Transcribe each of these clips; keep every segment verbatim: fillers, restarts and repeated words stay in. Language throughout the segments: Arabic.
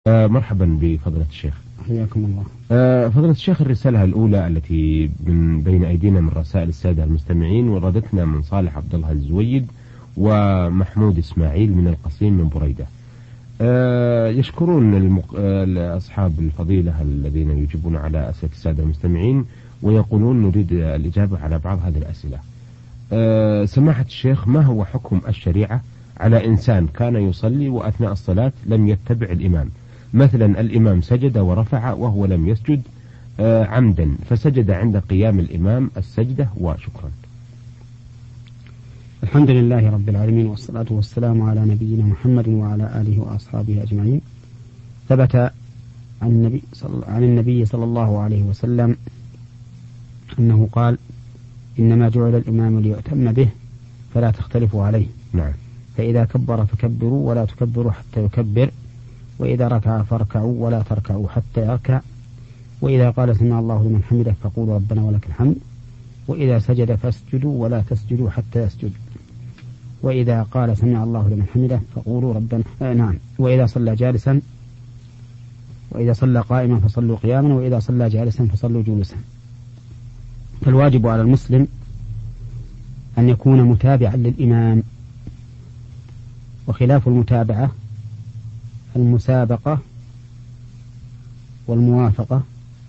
آه مرحبا بفضيلة الشيخ. حياكم الله. آه فضيلة الشيخ، الرسالة الأولى التي من بين أيدينا من رسائل السادة المستمعين وردتنا من صالح عبد الله الزويد ومحمود إسماعيل من القصيم من بريدة. آه يشكرون المق... آه أصحاب الفضيلة الذين يجيبون على أسئلة السادة المستمعين ويقولون نريد الإجابة على بعض هذه الأسئلة. آه سماحة الشيخ، ما هو حكم الشريعة على إنسان كان يصلي وأثناء الصلاة لم يتبع الإمام؟ مثلا الإمام سجد ورفع وهو لم يسجد آه عمدا، فسجد عند قيام الإمام السجدة، وشكرا. الحمد لله رب العالمين، والصلاة والسلام على نبينا محمد وعلى آله وأصحابه أجمعين. ثبت عن النبي صلى, عن النبي صلى الله عليه وسلم أنه قال: إنما جعل الإمام ليؤتم به فلا تختلفوا عليه. نعم. فإذا كبر فكبروا ولا تكبروا حتى يكبر، وإذا ركع فاركعوا ولا تركعوا حتى يركع، وإذا قال سمع الله لمن حمده فقولوا ربنا ولك الحمد، وإذا سجد فاسجدوا ولا تسجدوا حتى يسجد، وإذا قال سمع الله لمن حمده فقولوا ربنا آه نعم وإذا صلى جالسا وإذا صلى قائما فصلوا قياما، وإذا صلى جالسا فصلوا جلوسا. فالواجب على المسلم أن يكون متابعا للإمام، وخلاف المتابعة المسابقة والموافقة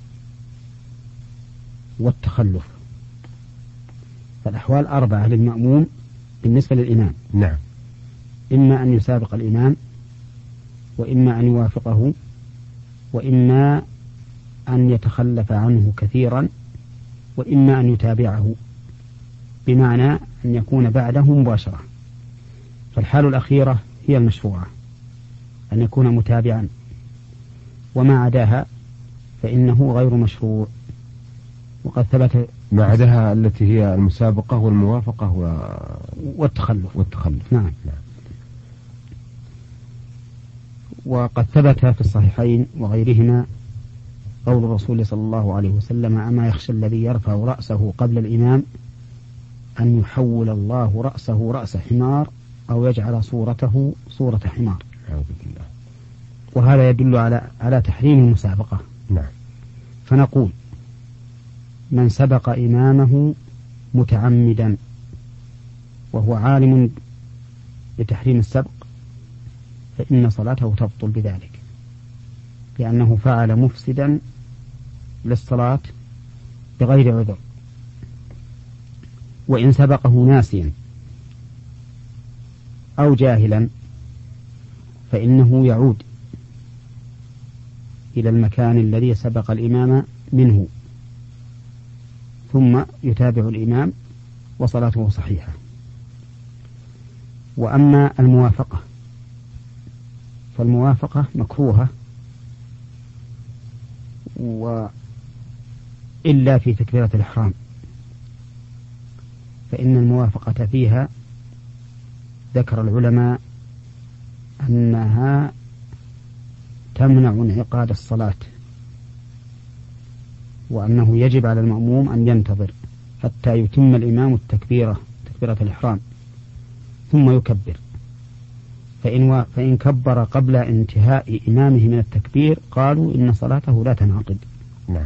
والتخلف. فالأحوال أربعة للمأموم بالنسبة للإمام. نعم. إما أن يسابق الإمام، وإما أن يوافقه، وإما أن يتخلف عنه كثيرا، وإما أن يتابعه، بمعنى أن يكون بعده مباشرة. فالحال الأخيرة هي المشروعة، أن يكون متابعا، وما عداها فإنه غير مشروع. وقد ثبت ما عداها التي هي المسابقة والموافقة و... والتخلف والتخلف. نعم. نعم. وقد ثبت في الصحيحين وغيرهما قول الرسول صلى الله عليه وسلم: أما يخشى الذي يرفع رأسه قبل الإمام أن يحول الله رأسه رأس حمار أو يجعل صورته صورة حمار. أعوذ بالله. وهذا يدل على على تحريم المسابقة. نعم. فنقول: من سبق إمامه متعمدا وهو عالم بتحريم السبق فإن صلاته تبطل بذلك، لأنه فعل مفسدا للصلاة بغير عذر. وإن سبقه ناسيا أو جاهلا فإنه يعود إلى المكان الذي سبق الإمام منه، ثم يتابع الإمام وصلاته صحيحة. وأما الموافقة فالموافقة مكروهة، وإلا في تكبيرة الإحرام، فإن الموافقة فيها ذكر العلماء أنها تمنع انعقاد الصلاة، وأنه يجب على المأموم أن ينتظر حتى يتم الإمام التكبيرة تكبيرة الإحرام ثم يكبر. فإن, و... فإن كبر قبل انتهاء إمامه من التكبير قالوا إن صلاته لا تنعقد. نعم.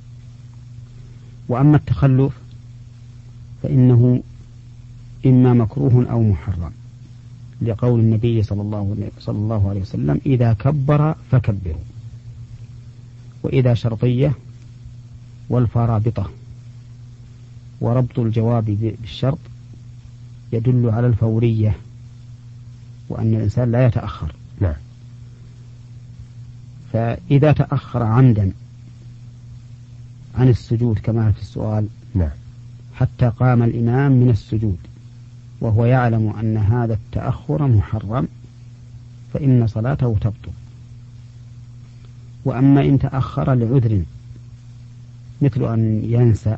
وأما التخلف فإنه إما مكروه أو محرم، لقول النبي صلى الله, صلى الله عليه وسلم: إذا كبر فكبروا. وإذا شرطية والفرابطة، وربط الجواب بالشرط يدل على الفورية، وأن الإنسان لا يتأخر. نعم. فإذا تأخر عمدا عن السجود كما في السؤال، نعم، حتى قام الإمام من السجود وهو يعلم أن هذا التأخر محرم فإن صلاته تبطل. وأما إن تأخر لعذر مثل أن ينسى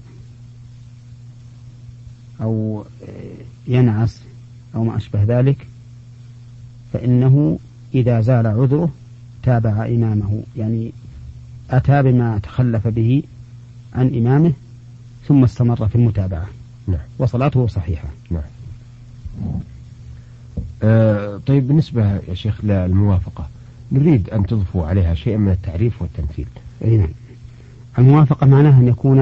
أو ينعس أو ما أشبه ذلك، فإنه إذا زال عذره تابع إمامه، يعني أتى بما تخلف به عن إمامه ثم استمر في المتابعة. نعم. وصلاته صحيحة. نعم. آه طيب، بالنسبة يا شيخ للموافقة، نريد أن تضفوا عليها شيئا من التعريف والتمثيل. أي نعم. الموافقة معناها أن يكون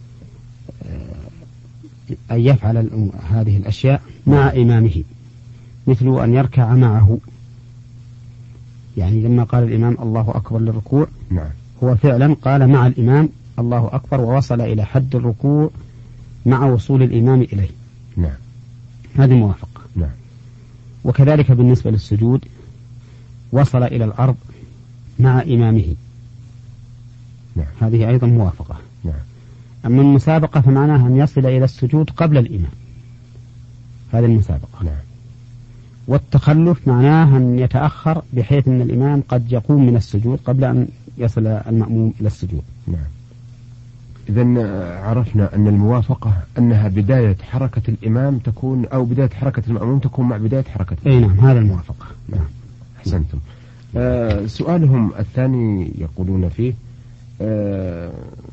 أن يفعل هذه الأشياء مع إمامه، مثل أن يركع معه، يعني لما قال الإمام الله أكبر للركوع نعم. هو فعلا قال مع الإمام الله أكبر ووصل إلى حد الركوع مع وصول الإمام إليه. نعم. هذه موافقة. نعم. وكذلك بالنسبة للسجود وصل إلى الأرض مع إمامه. نعم. هذه أيضا موافقة. نعم. أما المسابقة فمعناها أن يصل إلى السجود قبل الإمام، هذه المسابقة. نعم. والتخلف معناه أن يتأخر بحيث أن الإمام قد يقوم من السجود قبل أن يصل المأموم إلى السجود. نعم. إذن عرفنا أن الموافقة أنها بداية حركة الإمام تكون أو بداية حركة المأموم تكون مع بداية حركة الإمام. أي نعم، هذا الموافقة. نعم. أحسنتم. آه سؤالهم الثاني يقولون فيه آه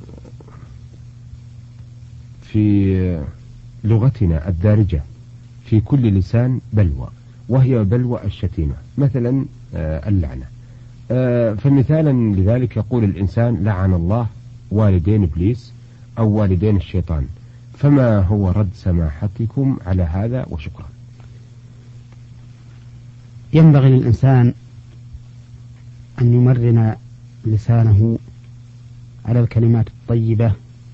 في لغتنا الدارجة في كل لسان بلوى، وهي بلوى الشتيمة، مثلا آه اللعنة. آه فمثالا لذلك يقول الإنسان لعن الله والدين إبليس أو والدين الشيطان، فما هو رد سماحتكم على هذا؟ وشكرا. ينبغي للإنسان أن يمرن لسانه على الكلمات الطيبة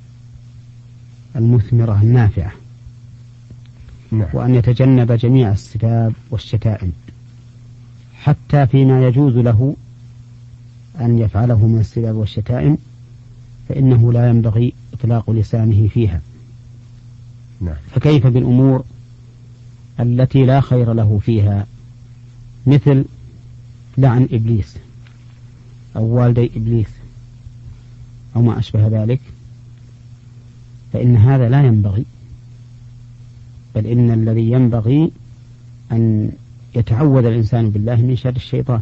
المثمرة النافعة. نعم. وأن يتجنب جميع السباب والشتائم، حتى فيما يجوز له أن يفعله من السباب والشتائم فإنه لا ينبغي إطلاق لسانه فيها. نعم. فكيف بالأمور التي لا خير له فيها، مثل لعن إبليس أو والدي إبليس أو ما أشبه ذلك، فإن هذا لا ينبغي، بل إن الذي ينبغي أن يتعوذ الإنسان بالله من شر الشيطان،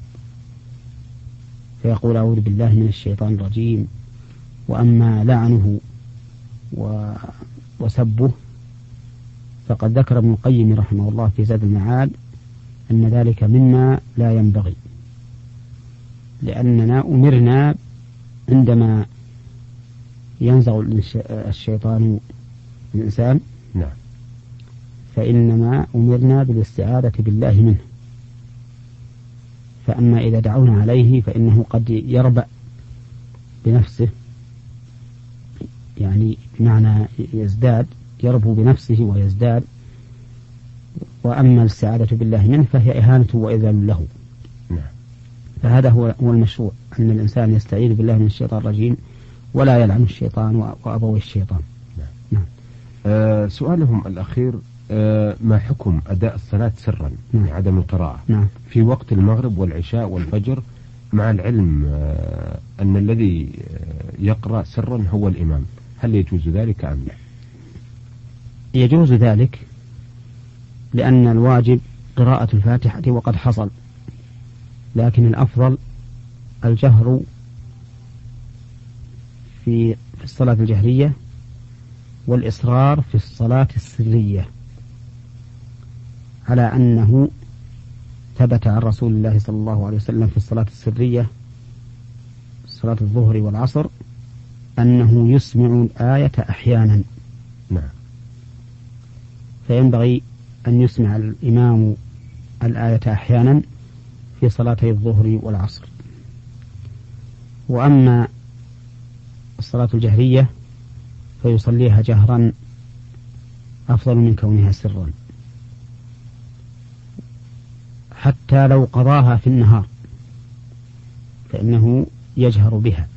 فيقول أعوذ بالله من الشيطان الرجيم. وأما لعنه وسبه فقد ذكر ابن القيم رحمه الله في زاد المعاد أن ذلك مما لا ينبغي، لأننا أمرنا عندما ينزغ الشيطان الإنسان نعم. فإنما أمرنا بالاستعاذة بالله منه. فأما إذا دعونا عليه فإنه قد يربأ بنفسه، يعني بمعنى يزداد، يربو بنفسه ويزداد. وأما الاستعاذة بالله منه فهي إهانة وإذلال له. نعم. فهذا هو هو المشروع، أن الإنسان يستعيذ بالله من الشيطان الرجيم ولا يلعن الشيطان وأبوي الشيطان. نعم. نعم. آه سؤالهم الأخير آه ما حكم أداء الصلاة سرا نعم. لعدم القراءة نعم. في وقت المغرب والعشاء والفجر، مع العلم آه أن الذي آه يقرأ سرا هو الإمام، هل يجوز ذلك أم لا؟ يجوز ذلك، لأن الواجب قراءة الفاتحة وقد حصل، لكن الأفضل الجهر في في الصلاة الجهرية والإصرار في الصلاة السرية، على أنه ثبت عن رسول الله صلى الله عليه وسلم في الصلاة السرية صلاة الظهر والعصر أنه يسمع الآية أحيانا. نعم. فينبغي أن يسمع الإمام الآية أحيانا في صلاتي الظهر والعصر. وأما الصلاة الجهرية فيصليها جهرا أفضل من كونها سرا، حتى لو قضاها في النهار فإنه يجهر بها،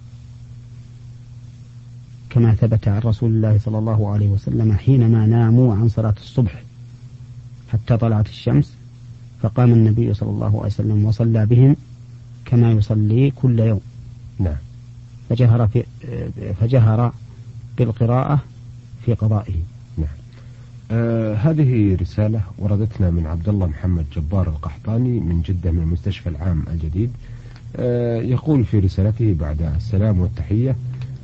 كما ثبت عن رسول الله صلى الله عليه وسلم حينما ناموا عن صلاة الصبح حتى طلعت الشمس، فقام النبي صلى الله عليه وسلم وصلى بهم كما يصلي كل يوم. نعم. فجهر, في فجهر بالقراءة في قضائه. نعم. آه هذه رسالة وردتنا من عبد الله محمد جبار القحطاني من جدة من المستشفى العام الجديد. آه يقول في رسالته بعد السلام والتحية: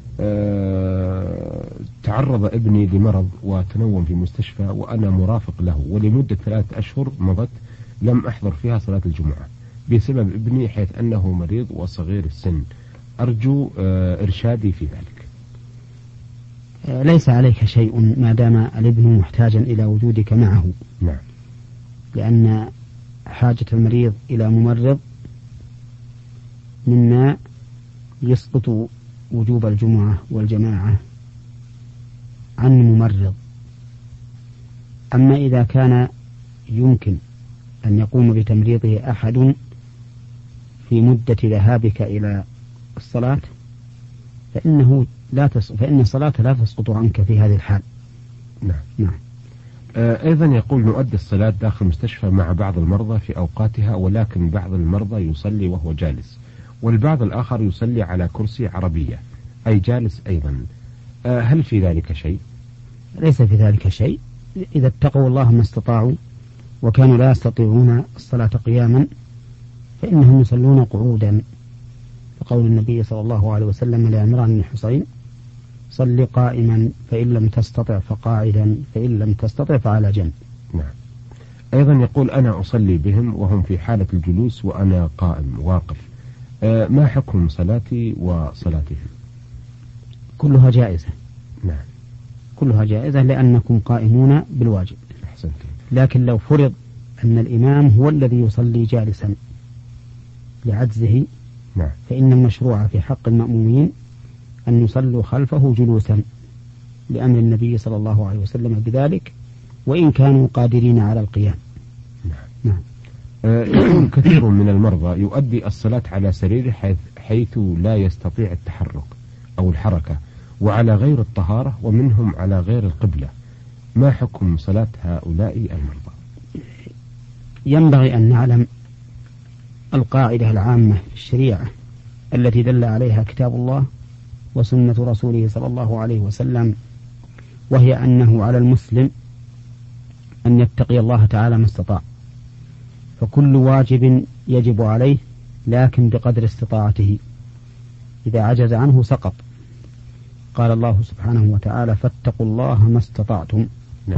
أه تعرض ابني لمرض وتنوم في مستشفى وأنا مرافق له، ولمدة ثلاثة أشهر مضت لم أحضر فيها صلاة الجمعة بسبب ابني حيث أنه مريض وصغير السن، أرجو إرشادي في ذلك. ليس عليك شيء ما دام الابن محتاجا إلى وجودك معه. نعم. لأن حاجة المريض إلى ممرض مما يسقط وجوب الجمعة والجماعة عن ممرض. أما إذا كان يمكن أن يقوم بتمريضه أحد في مدة ذهابك إلى الصلاة فإنه لا تص... فإن الصلاة لا تسقط عنك في هذه الحال. نعم. نعم. آه أيضا يقول نؤدي الصلاة داخل المستشفى مع بعض المرضى في أوقاتها، ولكن بعض المرضى يصلي وهو جالس، والبعض الآخر يصلي على كرسي عربية أي جالس أيضا. آه هل في ذلك شيء؟ ليس في ذلك شيء. إذا اتقوا الله ما استطاعوا وكانوا لا يستطيعون الصلاة قياما فإنهم يصلون قعودا، فقول النبي صلى الله عليه وسلم لعمران بن حسين: صل قائما فإن لم تستطع فقاعدا فإن لم تستطع فعلى جنب. نعم. أيضا يقول أنا أصلي بهم وهم في حالة الجلوس وأنا قائم واقف، أه ما حكم صلاتي وصلاتهم؟ كلها جائزة. نعم. كلها جائزة لأنكم قائمون بالواجب. أحسنت. لكن لو فرض أن الإمام هو الذي يصلي جالسا لعجزه، نعم، فإن المشروع في حق المأمومين أن يصلوا خلفه جلوسا لأمر النبي صلى الله عليه وسلم بذلك، وإن كانوا قادرين على القيام. نعم. نعم. آه يكون كثير من المرضى يؤدي الصلاة على سريره حيث, حيث لا يستطيع التحرك أو الحركة، وعلى غير الطهارة، ومنهم على غير القبلة، ما حكم صلاة هؤلاء المرضى؟ ينبغي أن نعلم القاعدة العامة في الشريعة التي دل عليها كتاب الله وسنة رسوله صلى الله عليه وسلم، وهي أنه على المسلم أن يتقي الله تعالى ما استطاع، فكل واجب يجب عليه لكن بقدر استطاعته، إذا عجز عنه سقط. قال الله سبحانه وتعالى: فاتقوا الله ما استطعتم. نعم.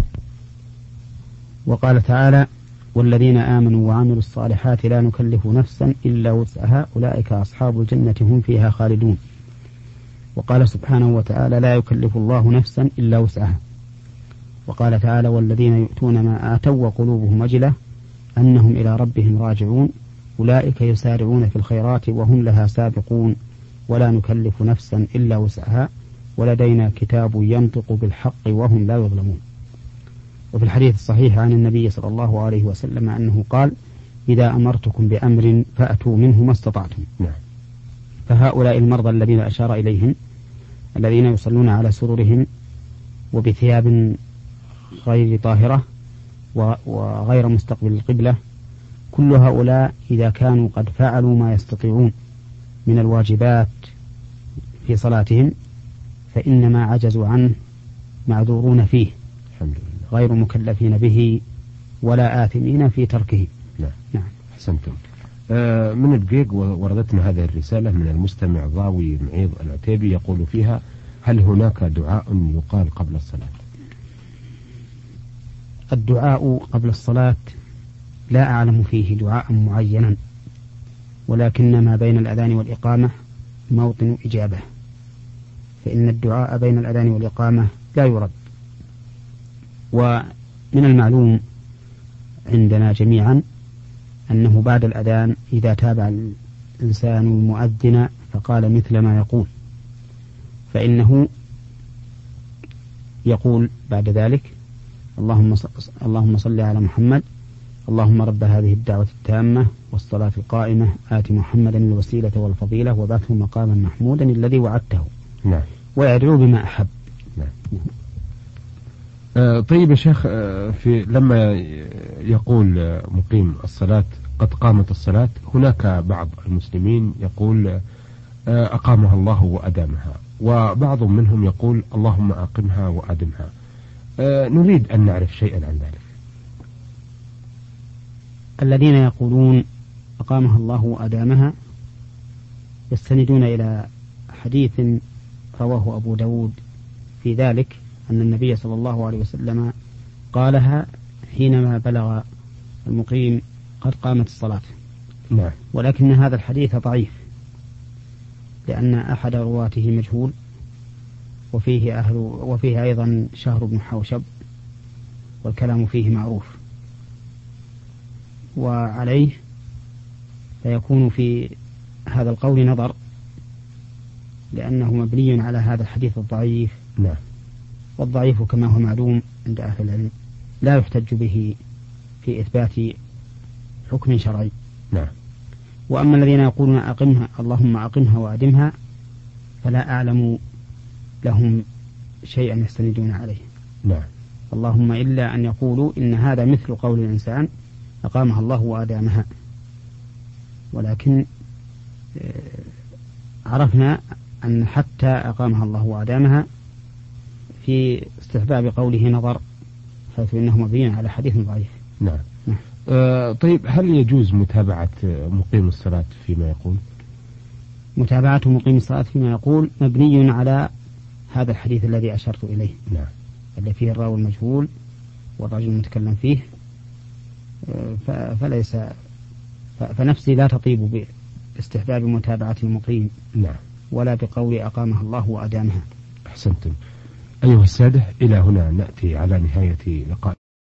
وقال تعالى: والذين آمنوا وعملوا الصالحات لا نكلف نفسا إلا وسعها أولئك أصحاب الجنة هم فيها خالدون. وقال سبحانه وتعالى: لا يكلف الله نفسا إلا وسعها. وقال تعالى: والذين يؤتون ما آتوا وقلوبهم وجلة أنهم إلى ربهم راجعون أولئك يسارعون في الخيرات وهم لها سابقون ولا نكلف نفسا إلا وسعها ولدينا كتاب ينطق بالحق وهم لا يظلمون. وفي الحديث الصحيح عن النبي صلى الله عليه وسلم أنه قال: إذا أمرتكم بأمر فأتوا منه ما استطعتم. نعم. فهؤلاء المرضى الذين أشار إليهم الذين يصلون على سررهم وبثياب غير طاهرة وغير مستقبل القبلة، كل هؤلاء إذا كانوا قد فعلوا ما يستطيعون من الواجبات في صلاتهم فإنما عجزوا عنه معذورون فيه، الحمد لله، غير مكلفين به ولا آثمين في تركه. نعم. نعم. أحسنتم. آه من الدقيق وردتنا هذه الرسالة من المستمع ضاوي معيض العتيبي، يقول فيها: هل هناك دعاء يقال قبل الصلاة؟ الدعاء قبل الصلاة لا أعلم فيه دعاء معينا، ولكن ما بين الأذان والإقامة موطن إجابة، فإن الدعاء بين الأذان والإقامة لا يرد. ومن المعلوم عندنا جميعا أنه بعد الأذان إذا تابع الإنسان المؤذن فقال مثل ما يقول فإنه يقول بعد ذلك: اللهم اللهم صل على محمد، اللهم رب هذه الدعوة التامة والصلاة القائمة آت محمدا الوسيلة والفضيلة وبعثه مقاما محمودا الذي وعدته. نعم. ويدعو بما أحب. نعم. آه طيب يا شيخ، آه في لما يقول آه مقيم الصلاة قد قامت الصلاة، هناك بعض المسلمين يقول آه أقامها الله وأدامها، وبعض منهم يقول اللهم أقمها وأدمها. آه نريد أن نعرف شيئا عن ذلك. الذين يقولون أقامها الله وأدامها يستندون إلى حديث رواه أبو داود في ذلك أن النبي صلى الله عليه وسلم قالها حينما بلغ المقيم قد قامت الصلاة، نعم. ولكن هذا الحديث ضعيف لأن أحد رواته مجهول، وفيه أهل وفيه أيضا شهر بن حوشب، والكلام فيه معروف، وعليه فيكون في هذا القول نظر لأنه مبني على هذا الحديث الضعيف. نعم. والضعيف كما هو معلوم عند أهل العلم لا يحتج به في إثبات حكم شرعي. نعم. وأما الذين يقولون أقمها اللهم أقمها وأدمها فلا أعلم لهم شيئا يستندون عليه. نعم. اللهم إلا أن يقولوا إن هذا مثل قول الإنسان أقامها الله وأدامها، ولكن عرفنا أن حتى أقامها الله وأدامها في استحباب قوله نظر، حيث إنه مبين على حديث ضعيف. نعم. نعم. آه طيب، هل يجوز متابعة مقيم الصلاة فيما يقول؟ متابعة مقيم الصلاة فيما يقول مبني على هذا الحديث الذي أشرت إليه. نعم. اللي فيه الراوي المجهول والرجل المتكلم فيه، فليس فنفسي لا تطيب باستحباب متابعة المقيم. نعم. ولا بقول أقامها الله وأدامها. أحسنتم. أيها السادة، إلى هنا نأتي على نهاية لقاء